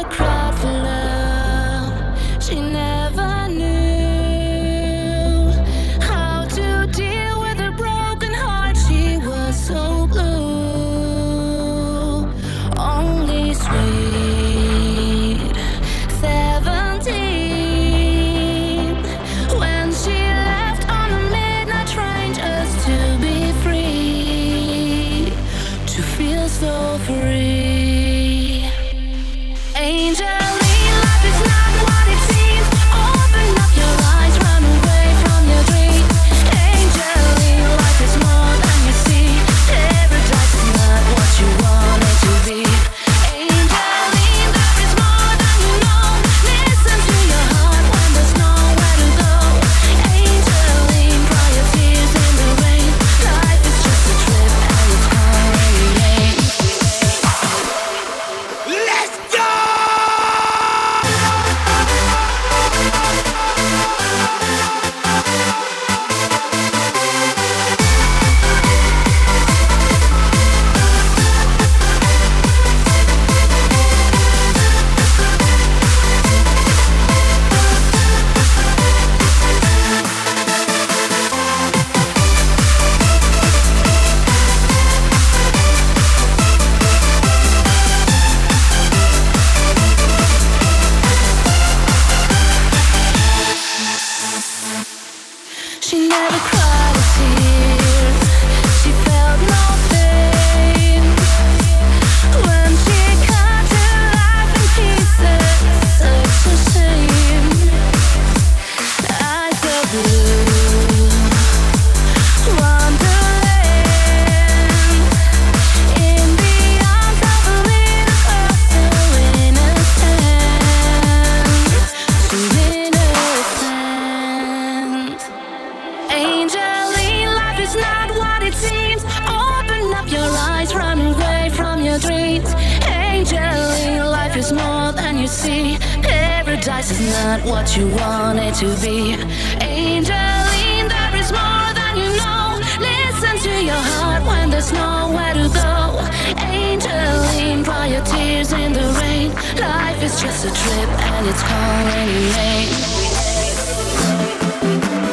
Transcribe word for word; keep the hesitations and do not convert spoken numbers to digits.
never cried for love. She never knew how to deal with a broken heart. She was so blue, only sweet seventeen, when she left on a midnight train just to be free, to feel so free. Angeline, life is not what it seems. Open up your eyes, run away from your dreams. Angeline, life is more than you see. Paradise is not what you want it to be. Angeline, there is more than you know. Listen to your heart when there's nowhere to go. Angeline, dry your tears in the rain. Life is just a trip and it's pouring rain. Let's go! She never cried a tear. She felt no pain when she cut her life in pieces. Such a shame. Eyes of blue, wonderland. In the arms of a little girl so innocent, so innocent. Angeline, life is not what it seems. Open up your eyes, run away from your dreams. Angeline, life is more than you see. Paradise is not what you want it to be. Angeline, there is more than you know. Listen to your heart when there's nowhere to go. Angeline, dry your tears in the rain. Life is just a trip and it's pouring rain.